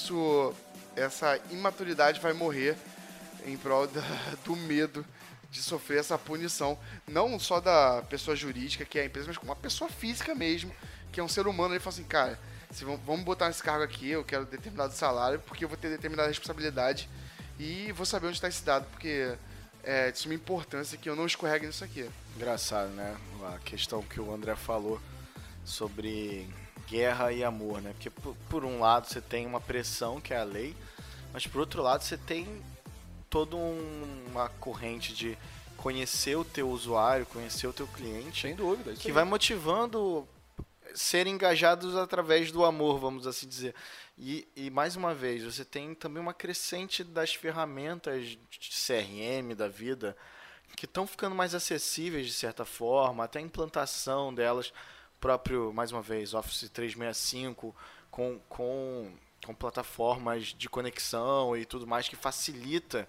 S3: essa imaturidade vai morrer em prol do medo de sofrer essa punição, não só da pessoa jurídica, que é a empresa, mas como uma pessoa física mesmo, que é um ser humano. Ele fala assim, cara, vamos botar nesse cargo aqui, eu quero determinado salário, porque eu vou ter determinada responsabilidade e vou saber onde está esse dado, porque é de suma importância que eu não escorregue nisso aqui.
S2: Engraçado, né? A questão que o André falou sobre guerra e amor, né? Porque por um lado você tem uma pressão, que é a lei, mas por outro lado você tem toda uma corrente de conhecer o teu usuário, conhecer o teu cliente.
S1: Sem dúvida.
S2: Que vai motivando ser engajados através do amor, vamos assim dizer. E mais uma vez, você tem também uma crescente das ferramentas de CRM da vida, que estão ficando mais acessíveis de certa forma, até a implantação delas, próprio, mais uma vez, Office 365, com plataformas de conexão e tudo mais, que facilita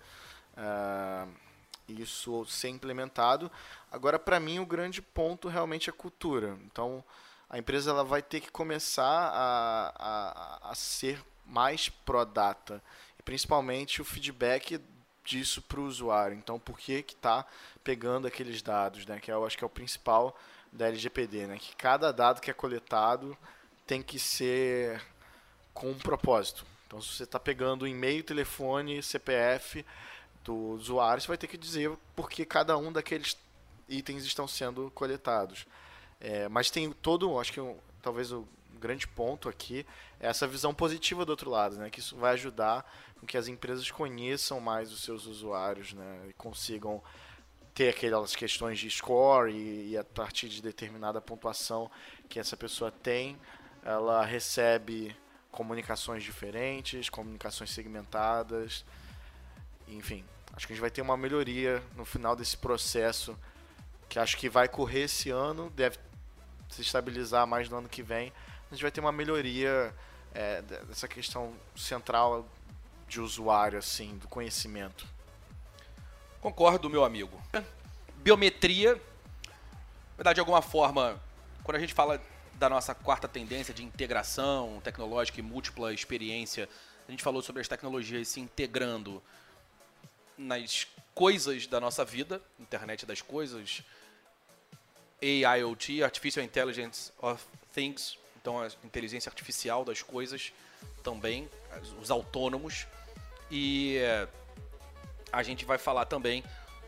S2: isso ser implementado. Agora, para mim, o grande ponto realmente é a cultura. Então, a empresa ela vai ter que começar a ser mais pró-data, e principalmente o feedback disso para o usuário. Então, por que está pegando aqueles dados, né? Que eu acho que é o principal da LGPD, né? Que cada dado que é coletado tem que ser com um propósito. Então, se você está pegando e-mail, telefone, CPF do usuário, você vai ter que dizer por que cada um daqueles itens estão sendo coletados. Mas tem acho que talvez o grande ponto aqui é essa visão positiva do outro lado, né? Que isso vai ajudar com que as empresas conheçam mais os seus usuários, né? E consigam ter aquelas questões de score e a partir de determinada pontuação que essa pessoa tem, ela recebe comunicações diferentes, comunicações segmentadas, enfim. Acho que a gente vai ter uma melhoria no final desse processo, que acho que vai correr esse ano, deve se estabilizar mais no ano que vem. A gente vai ter uma melhoria dessa questão central de usuário, assim, do conhecimento.
S1: Concordo, meu amigo. Biometria, na verdade, de alguma forma, quando a gente fala da nossa quarta tendência de integração tecnológica e múltipla experiência, a gente falou sobre as tecnologias se integrando nas coisas da nossa vida, internet das coisas, AIoT, Artificial Intelligence of Things, então a inteligência artificial das coisas também, os autônomos, e a gente vai falar também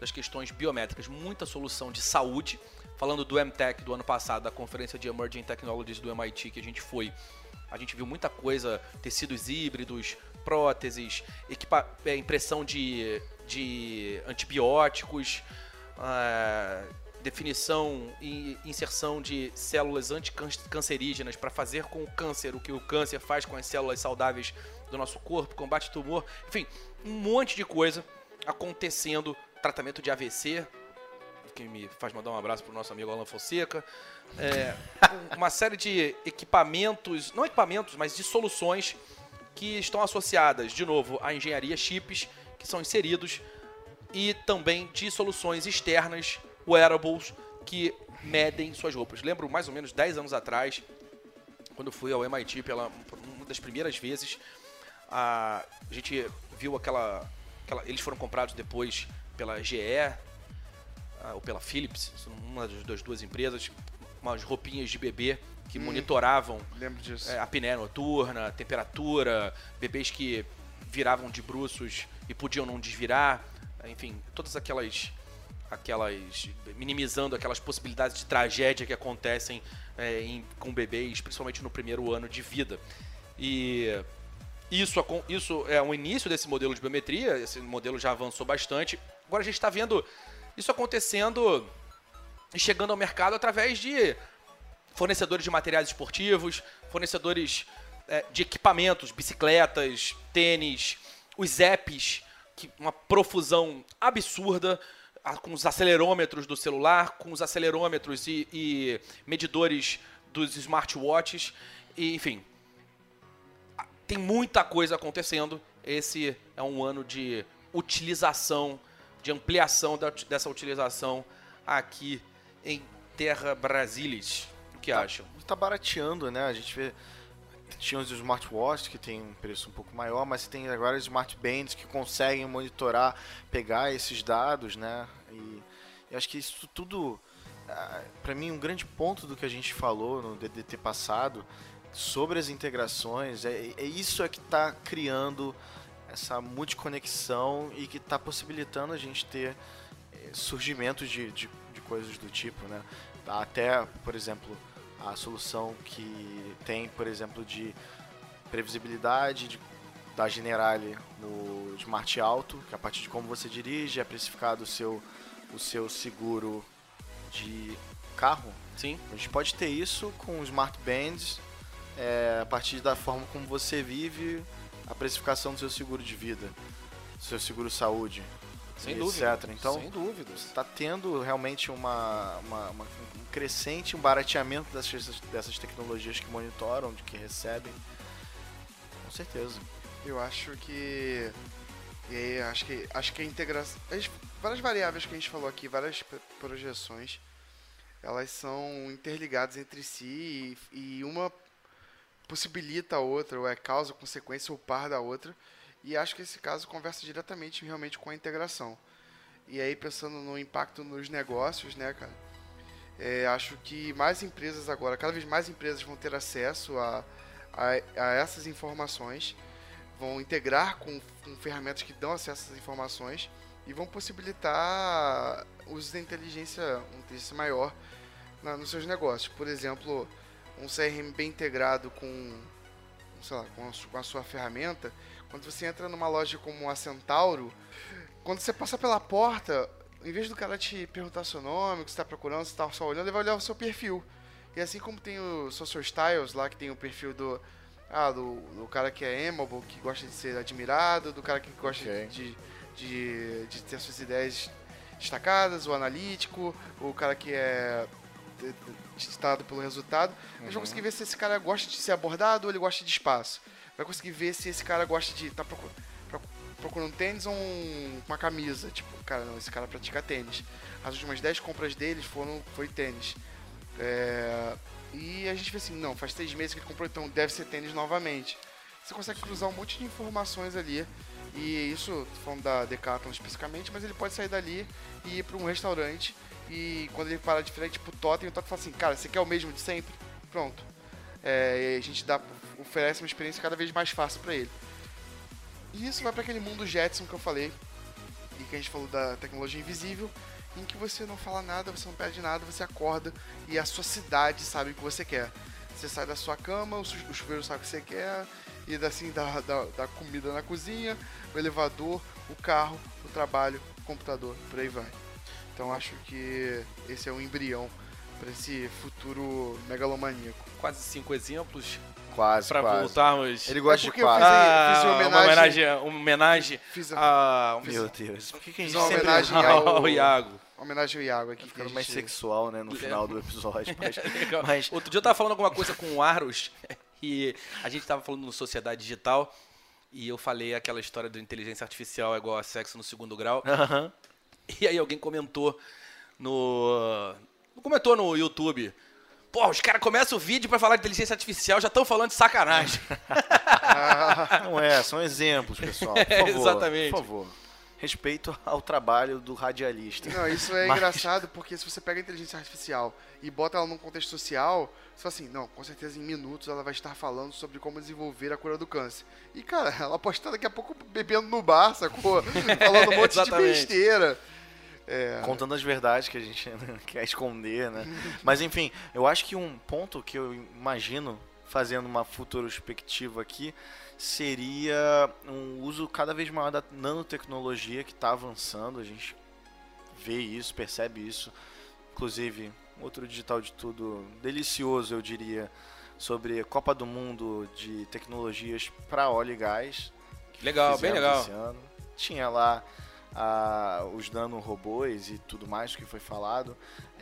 S1: das questões biométricas, muita solução de saúde. Falando do MTech do ano passado, da conferência de Emerging Technologies do MIT que a gente foi, a gente viu muita coisa, tecidos híbridos, próteses, impressão de antibióticos, definição e inserção de células anticancerígenas para fazer com o câncer o que o câncer faz com as células saudáveis do nosso corpo, combate ao tumor, enfim, um monte de coisa acontecendo, tratamento de AVC, que me faz mandar um abraço pro nosso amigo Alan Fonseca, uma série de equipamentos, não equipamentos, mas de soluções que estão associadas, de novo, à engenharia chips, que são inseridos, e também de soluções externas, wearables, que medem suas roupas. Lembro mais ou menos 10 anos atrás, quando fui ao MIT por uma das primeiras vezes, a gente viu eles foram comprados depois pela GE, ou pela Philips, uma das duas empresas, umas roupinhas de bebê que monitoravam
S3: Lembro disso.
S1: A apneia noturna, a temperatura, bebês que viravam de bruços e podiam não desvirar, enfim, todas aquelas minimizando aquelas possibilidades de tragédia que acontecem com bebês, principalmente no primeiro ano de vida. E isso é o início desse modelo de biometria, esse modelo já avançou bastante. Agora a gente está vendo isso acontecendo e chegando ao mercado através de fornecedores de materiais esportivos, fornecedores de equipamentos, bicicletas, tênis, os apps, uma profusão absurda, com os acelerômetros do celular, com os acelerômetros e medidores dos smartwatches, e, enfim, tem muita coisa acontecendo. Esse é um ano de utilização, de ampliação dessa utilização aqui em Terra Brasilis. O que acham?
S2: Tá barateando, né? A gente vê, tinha os smartwatches que tem um preço um pouco maior, mas tem agora os smartbands que conseguem monitorar, pegar esses dados, né? E acho que isso tudo, para mim, um grande ponto do que a gente falou no DDT passado sobre as integrações, isso que está criando essa multiconexão e que está possibilitando a gente ter surgimentos de coisas do tipo, né? Até, por exemplo, a solução que tem, por exemplo, de previsibilidade da Generali no Smart Auto, que a partir de como você dirige é precificado o seu seguro de carro.
S1: Sim.
S2: A gente pode ter isso com Smart Bands, a partir da forma como você vive, a precificação do seu seguro de vida, do seu seguro saúde,
S1: sem
S2: etc.
S1: dúvida.
S2: Então,
S1: sem dúvida.
S2: está tendo realmente um crescente, um barateamento dessas tecnologias que monitoram, de que recebem. Com certeza.
S3: Eu acho que acho que a integração, várias variáveis que a gente falou aqui, várias projeções, elas são interligadas entre si e uma possibilita a outra, ou é causa, consequência ou par da outra. E acho que esse caso conversa diretamente realmente com a integração. E aí, pensando no impacto nos negócios, né, cara? Acho que mais empresas agora, cada vez mais empresas vão ter acesso a essas informações, vão integrar com ferramentas que dão acesso a essas informações e vão possibilitar o uso da inteligência maior nos seus negócios. Por exemplo, um CRM bem integrado com a sua ferramenta. Quando você entra numa loja como a Centauro, quando você passa pela porta, em vez do cara te perguntar seu nome, o que você está procurando, você está só olhando, ele vai olhar o seu perfil. E assim como tem o Social Styles lá, que tem o perfil do cara que é amiable, que gosta de ser admirado, do cara que gosta de ter suas ideias destacadas, o analítico, o cara que é destacado pelo resultado. A gente vai conseguir ver se esse cara gosta de ser abordado ou ele gosta de espaço. Vai conseguir ver se esse cara gosta de estar procurando tênis ou uma camisa. Tipo, cara, não, esse cara pratica tênis. As últimas 10 compras deles foi tênis. E a gente vê assim, não, faz 3 meses que ele comprou, então deve ser tênis novamente. Você consegue cruzar um monte de informações ali. E isso, falando da Decathlon especificamente, mas ele pode sair dali e ir para um restaurante. E quando ele para de frente pro Totem, o Totem fala assim, cara, você quer o mesmo de sempre? Pronto. E a gente oferece uma experiência cada vez mais fácil para ele. E isso vai para aquele mundo Jetson que eu falei, e que a gente falou da tecnologia invisível, em que você não fala nada, você não pede nada, você acorda e a sua cidade sabe o que você quer. Você sai da sua cama, o chuveiro sabe o que você quer, e assim da comida na cozinha, o elevador, o carro, o trabalho, o computador, por aí vai. Então acho que esse é um embrião para esse futuro megalomaníaco.
S1: Quase 5 exemplos
S2: Quase,
S1: pra
S2: quase.
S1: voltarmos.
S2: Ele gosta de
S3: porque eu
S2: quase.
S3: fiz
S1: Uma homenagem
S3: Fiz
S1: a
S2: Meu Deus. Por que a gente
S3: Fiz uma
S2: sempre
S3: homenagem
S1: ao Iago.
S3: homenagem ao Iago aqui.
S2: ficando mais sexual, né, no final do episódio.
S1: Legal.
S2: Mas
S1: Outro dia eu tava falando alguma coisa com o Aros e a gente tava falando no Sociedade Digital e eu falei aquela história da inteligência artificial é igual a sexo no 2º grau.
S2: Aham.
S1: E aí alguém comentou comentou no YouTube. Pô, os caras começam o vídeo pra falar de inteligência artificial, já estão falando de sacanagem.
S2: Não é, são exemplos, pessoal. Por favor,
S1: Exatamente.
S2: Por favor. Respeito ao trabalho do radialista.
S3: Não, isso é
S2: Mas-
S3: engraçado porque se você pega a inteligência artificial e bota ela num contexto social, você fala assim, não, com certeza em minutos ela vai estar falando sobre como desenvolver a cura do câncer. E, cara, ela pode estar daqui a pouco bebendo no bar, sacou? Falando um monte de
S1: Exatamente.
S3: besteira.
S2: Contando as verdades que a gente quer esconder, né? Mas enfim, eu acho que um ponto que eu imagino, fazendo uma futurospectiva aqui, seria um uso cada vez maior da nanotecnologia que está avançando. A gente vê isso, percebe isso. Inclusive, outro digital de tudo delicioso, eu diria, sobre Copa do Mundo de tecnologias para óleo e gás.
S1: Legal, bem
S2: Fizemos
S1: legal.
S2: esse ano. Tinha lá os nanorobôs e tudo mais que foi falado,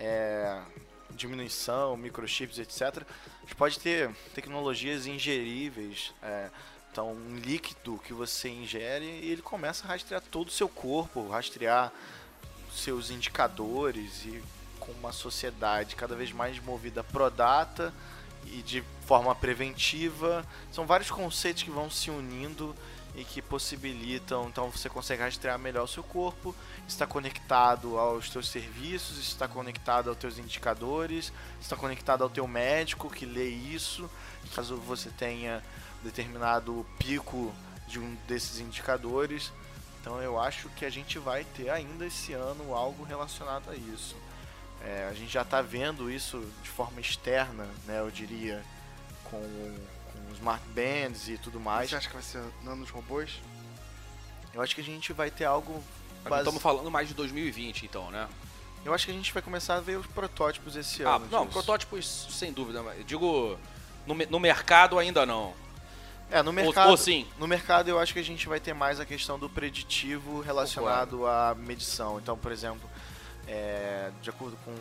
S2: diminuição, microchips, etc. A gente pode ter tecnologias ingeríveis, então um líquido que você ingere e ele começa a rastrear todo o seu corpo, rastrear seus indicadores, e com uma sociedade cada vez mais movida pro data e de forma preventiva. São vários conceitos que vão se unindo e que possibilitam, então você consegue rastrear melhor o seu corpo, está conectado aos teus serviços, está conectado aos teus indicadores, está conectado ao teu médico que lê isso, caso você tenha determinado pico de um desses indicadores. Então eu acho que a gente vai ter ainda esse ano algo relacionado a isso. A gente já está vendo isso de forma externa, né, eu diria, com smart bands e tudo mais.
S3: Você acha que vai ser nanos robôs?
S2: Eu acho que a gente vai ter algo
S1: Não estamos falando mais de 2020, então, né?
S2: Eu acho que a gente vai começar a ver os protótipos esse ano.
S1: Não,
S2: disso.
S1: protótipos sem dúvida. Mas eu digo, no mercado ainda não.
S2: No mercado,
S1: ou sim.
S2: No mercado eu acho que a gente vai ter mais a questão do preditivo relacionado à medição. Então, por exemplo, de acordo com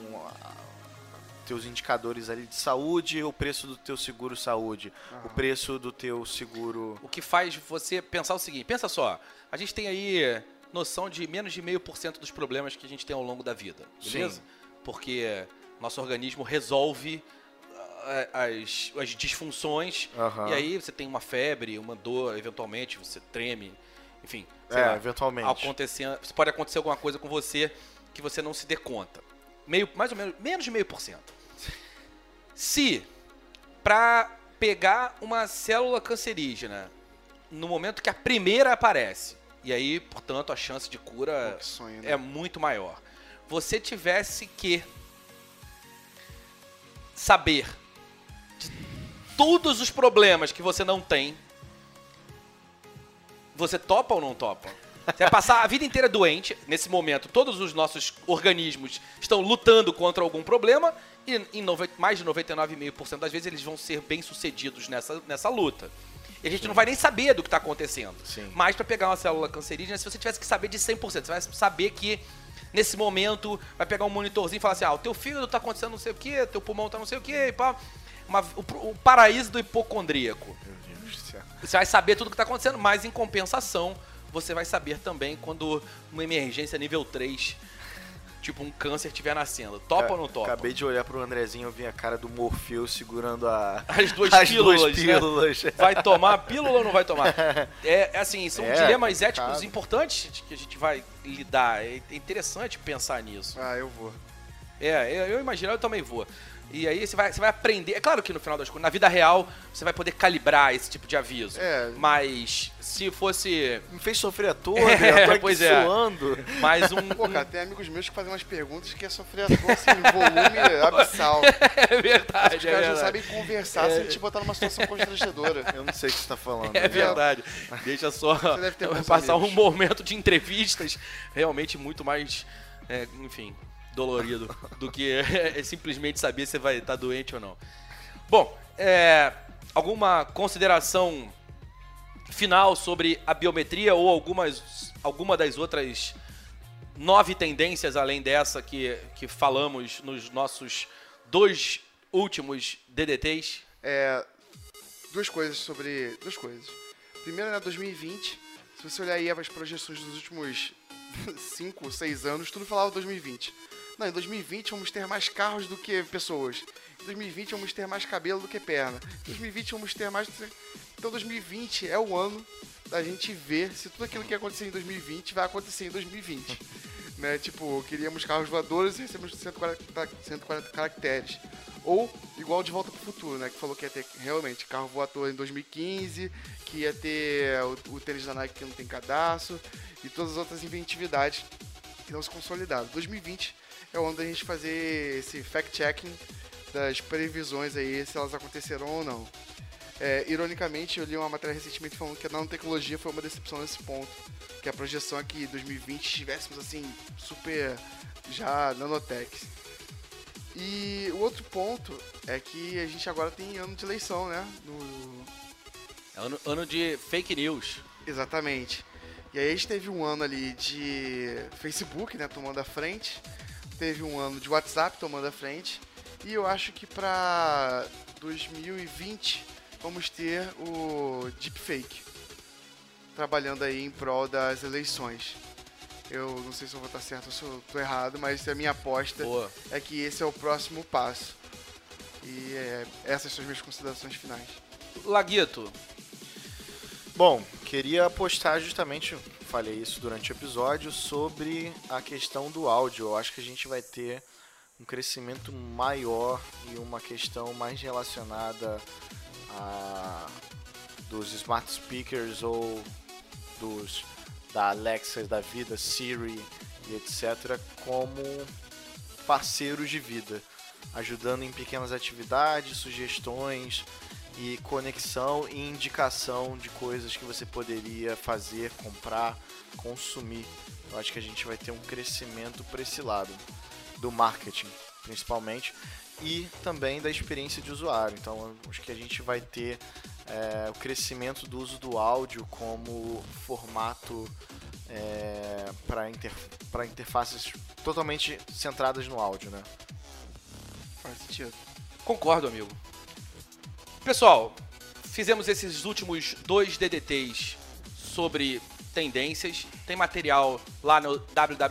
S2: teus indicadores ali de saúde, o preço do teu seguro saúde, o preço do teu seguro...
S1: O que faz você pensar o seguinte, pensa só, a gente tem aí noção de menos de 0,5% dos problemas que a gente tem ao longo da vida, beleza?
S2: Sim.
S1: Porque nosso organismo resolve as disfunções, e aí você tem uma febre, uma dor, eventualmente você treme, enfim. sei lá,
S2: eventualmente.
S1: pode acontecer alguma coisa com você que você não se dê conta. Mais ou menos, menos de 0,5%. Se, pra pegar uma célula cancerígena, no momento que a primeira aparece, e aí, portanto, a chance de cura
S3: Que sonho, né?
S1: é muito maior. Você tivesse que saber de todos os problemas que você não tem, você topa ou não topa? Você vai passar a vida inteira doente. Nesse momento, todos os nossos organismos estão lutando contra algum problema e mais de 99,5% das vezes eles vão ser bem-sucedidos nessa luta. E a gente não vai nem saber do que está acontecendo.
S2: Sim.
S1: Mas para pegar uma célula cancerígena, se você tivesse que saber de 100%, você vai saber que nesse momento vai pegar um monitorzinho e falar assim, o teu fígado está acontecendo não sei o que, teu pulmão está não sei o que, e pá. O paraíso do hipocondríaco.
S2: Meu Deus do céu.
S1: Você vai saber tudo o que está acontecendo, mas em compensação, você vai saber também quando uma emergência nível 3, tipo um câncer, estiver nascendo. Topa ou não topa?
S2: Acabei de olhar pro Andrezinho, eu vi a cara do Morpheus segurando
S1: As duas
S2: as
S1: pílulas,
S2: duas pílulas.
S1: né? Vai tomar a pílula ou não vai tomar? Assim, são dilemas
S2: complicado.
S1: éticos importantes que a gente vai lidar. É interessante pensar nisso.
S3: Eu vou.
S1: Eu imagino, eu também vou. E aí você vai aprender. É claro que no final das contas, na vida real, você vai poder calibrar esse tipo de aviso. Mas se fosse...
S2: Me fez sofrer à toa, eu tô aqui
S1: pois
S2: suando.
S1: Mas
S3: Pô, cara, tem amigos meus que fazem umas perguntas que é sofrer à toa, assim, em volume abissal.
S1: É verdade,
S3: Os caras não sabem conversar sem te botar numa situação constrangedora.
S2: Eu não sei o que você tá falando.
S1: É verdade. Deixa só
S3: deve ter bons
S1: passar
S3: amigos.
S1: um momento de entrevistas realmente muito mais, enfim, dolorido do que simplesmente saber se vai estar doente ou não. Bom, alguma consideração final sobre a biometria ou alguma das outras 9 tendências além dessa que falamos nos nossos 2 últimos DDTs?
S3: Duas coisas. Primeiro, 2020, se você olhar aí as projeções dos últimos 5 ou 6 anos, tudo falava 2020. Não, em 2020 vamos ter mais carros do que pessoas. Em 2020 vamos ter mais cabelo do que perna. Em 2020 vamos ter mais... Então 2020 é o ano da gente ver se tudo aquilo que ia acontecer em 2020 vai acontecer em 2020. Né? Tipo, queríamos carros voadores e recebemos 140 caracteres. Ou, igual De Volta pro Futuro, né? Que falou que ia ter realmente carro voador em 2015, que ia ter o tênis da Nike que não tem cadastro e todas as outras inventividades que não se consolidaram. 2020 é o ano da gente fazer esse fact-checking das previsões aí, se elas aconteceram ou não. Ironicamente, eu li uma matéria recentemente falando que a nanotecnologia foi uma decepção nesse ponto. Que a projeção é que em 2020 estivéssemos assim, super já nanotechs. E o outro ponto é que a gente agora tem ano de eleição, né?
S1: Ano de fake news.
S3: Exatamente. E aí a gente teve um ano ali de Facebook, né, tomando a frente. Teve um ano de WhatsApp tomando a frente. E eu acho que para 2020 vamos ter o deepfake trabalhando aí em prol das eleições. Eu não sei se eu vou estar certo ou se eu estou errado, mas a minha aposta é que esse é o próximo passo. E essas são as minhas considerações finais.
S1: Laguito.
S2: Bom, queria apostar justamente, falei isso durante o episódio, sobre a questão do áudio. Eu acho que a gente vai ter um crescimento maior e uma questão mais relacionada dos smart speakers ou da Alexa da vida, Siri e etc., como parceiros de vida, ajudando em pequenas atividades, sugestões e conexão e indicação de coisas que você poderia fazer, comprar, consumir. Eu acho que a gente vai ter um crescimento para esse lado, do marketing principalmente, e também da experiência de usuário. Então acho que a gente vai ter o crescimento do uso do áudio como formato para interfaces totalmente centradas no áudio, né?
S3: Faz sentido.
S1: Concordo, amigo. Pessoal, fizemos esses últimos 2 DDTs sobre tendências. Tem material lá no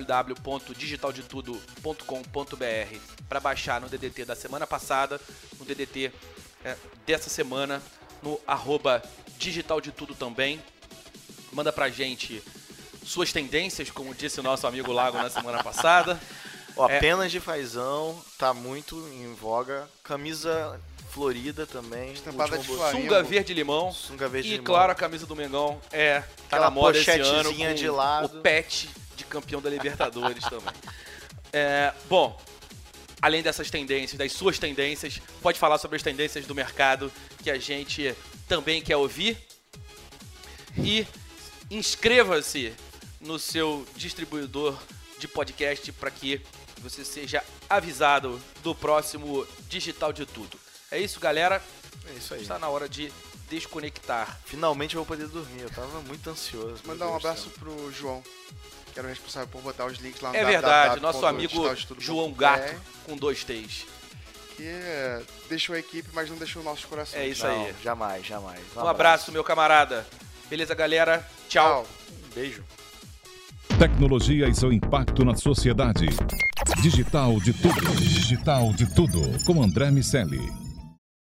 S1: www.digitaldetudo.com.br para baixar no DDT da semana passada, no DDT dessa semana, no @digitaldetudo também. Manda pra gente suas tendências, como disse o nosso amigo Lago na semana passada.
S2: Penas de fazão, tá muito em voga. Camisa florida também.
S3: Estampada de
S1: Sunga verde limão. E claro, a camisa do Mengão tá na moda esse ano, com
S2: de lado.
S1: o pet de campeão da Libertadores também. Bom, além dessas tendências, das suas tendências, pode falar sobre as tendências do mercado que a gente também quer ouvir. E inscreva-se no seu distribuidor de podcast para que você seja avisado do próximo Digital de Tudo. É isso, galera.
S2: É isso aí.
S1: Está na hora de desconectar.
S2: Finalmente eu vou poder dormir. Eu tava muito ansioso.
S3: Mandar um abraço pro João, que era o responsável por botar os links lá no
S1: verdade, nosso amigo João Gato, com 2 T's.
S3: Que deixou a equipe, mas não deixou nossos corações.
S1: É isso aí.
S2: Jamais.
S1: Um abraço, meu camarada. Beleza, galera? Tchau.
S2: Um beijo.
S5: Tecnologia e seu impacto na sociedade. Digital de Tudo. Digital de Tudo. Com André Miceli.